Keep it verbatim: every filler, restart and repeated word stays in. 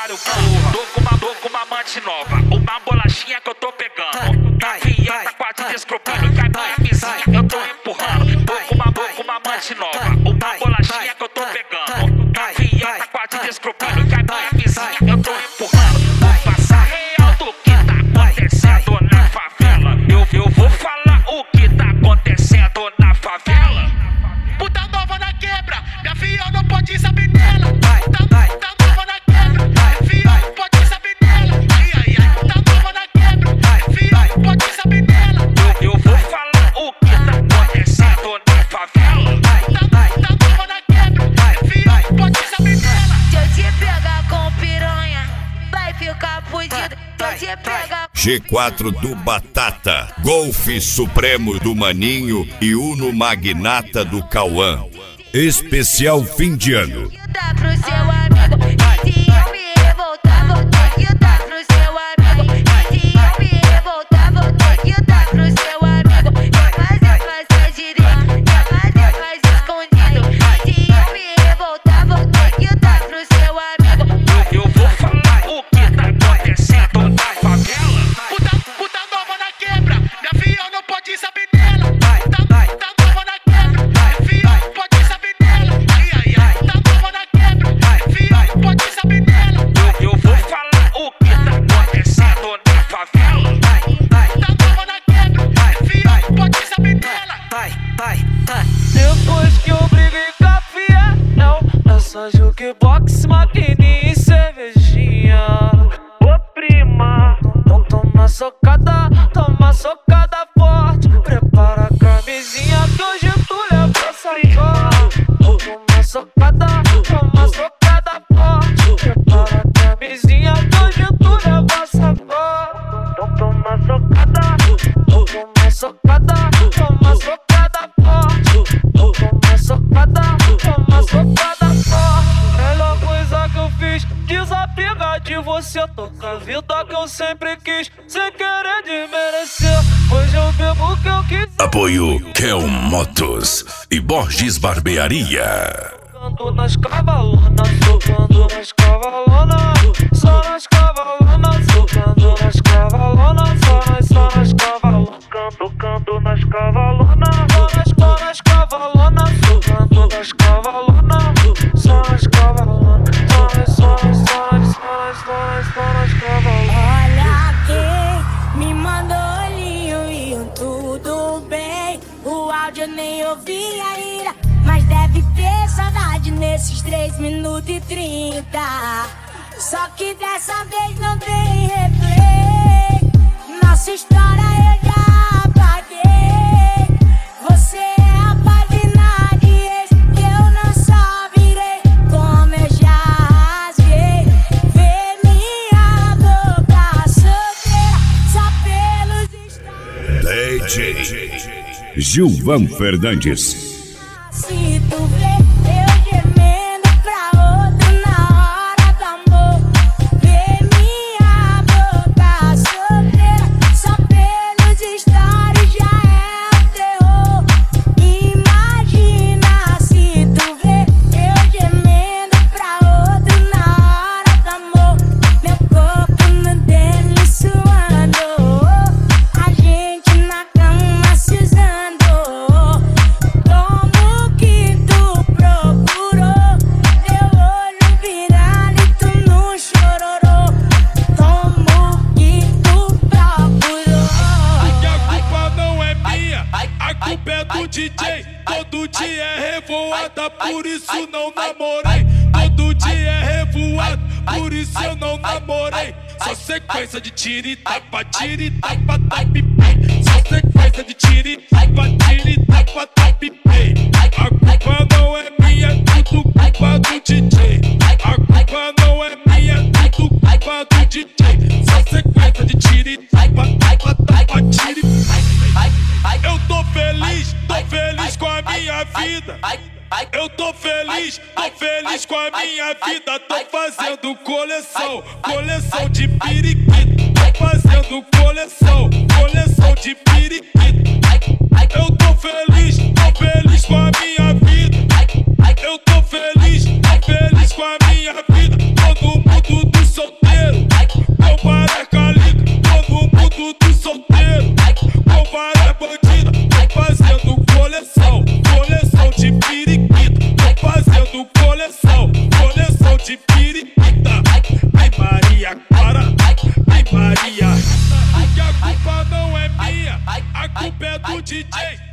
otário, porra. Tô com uma, tô com uma amante nova, uma bolachinha que eu tô pegando. Gavião tá quase descrupando, cai minha vizinha, eu tô empurrando. Tô com uma, tô com uma amante nova, uma bolachinha que eu tô pegando. Gavião tá quase descrupando, cai minha vizinha, eu tô empurrando. Vou passar real do que tá acontecendo na favela. Eu, eu vou falar o que tá acontecendo na favela. Puta nova na quebra, Gavião não pode saber dela. Puta, puta nova na quebra, Gavião não pode saber dela. Ai, ai, ai, puta nova na quebra, Gavião não pode saber dela. Eu, eu vou falar o que tá acontecendo na favela. Puta, puta nova na quebra, Gavião não pode saber dela. Se eu te pegar com piranha, vai ficar fudido. Se eu te pegar G quatro do Batata, Golfe Supremo do Maninho e Uno Magnata do Cauã. Especial fim de ano. dá pro seu amigo. E se eu me revoltar, vou ter que dar pro seu amigo. E se eu me revoltar, vou ter que dar pro seu amigo. Quer fazer, fazer direito, quer fazer, faz escondido. E se eu me revoltar, vou ter que dar pro seu amigo. Eu, eu vou falar o que tá acontecendo na favela. Puta, puta nova na quebra, Gavião não pode saber dela. Puta, puta nova na quebra, Gavião não pode saber dela. Ai, ai, ai, puta nova na quebra, Gavião não pode saber dela. Eu, eu vou falar o que tá acontecendo na favela. Puta nova na quebra, Gavião não pode saber dela. Depois que eu briguei com a Fiel, é só jukebox, maquininha e cervejinha. Ô prima, então toma socada, toma socada forte. Prepara a camisinha que hoje tu leva sacola. Toma socada, toma socada forte. Prepara a camisinha que hoje tu leva sacola. Então toma socada, toma socada, toma socada forte. Toma socada, toma socada forte. Melhor coisa que eu fiz, desapegar de você. Tô com a vida que eu sempre quis, sem querer desmerecer. Hoje eu bebo o que eu quiser. Apoio Kel Motos e Borges Barbearia. Socando nas cavalonas, socando nas cavalonas, só nas cavalonas, socando nas cavalonas, só nas, só nas cavalonas, tocando nas cavalonas, só nas, só nas cavalonas, socando nas cavalonas, só nas cavalonas, só nas, só nas, só nas, só nas, só nas, só nas cavalonas. Olha quem me mandou linho e tudo bem. O áudio eu nem ouvi ainda, mas deve ter saudade nesses três minutos e trinta. Só que dessa vez não tem replay. Nossa história eu já apaguei. Você é a página de ex que eu não só virei, como eu já rasguei. Vê minha boca solteira só pelos stories. D J Gilvan Fernandes. Se tu vê eu gemendo pra outro na hora do amor, vê minha boca solteira só pelos stories já é o terror. Imagina se tu vê eu gemendo pra outro na hora do amor, meu corpo no dele suando, a gente na cama se usando. Como que tu procurou teu olho virado e tu não chororou? Como que tu procurou? Que a culpa não é minha, a culpa é do D J. Todo dia é revoada, por isso não namorei. Todo dia é revoado, por isso eu não namorei. Só sequência de tiro e tapa, tiro e tapa, tapa e pei. Só sequência de tiro e tapa, tiro e tapa, tapa e pei. A culpa não é minha, tudo culpa do D J. A culpa não é minha, tudo culpa do D J. Só sequência de tiro e tapa, tapa, tapa, tiro e pei. Eu tô feliz, tô feliz com a minha vida. Eu tô feliz, tô feliz com a minha vida. Tô fazendo coleção, coleção de periquito. Tô fazendo coleção, coleção de periquito. Eu tô feliz, tô feliz com a minha vida. Eu tô feliz, tô feliz com a minha vida. Todo mundo do som culpa é do D J.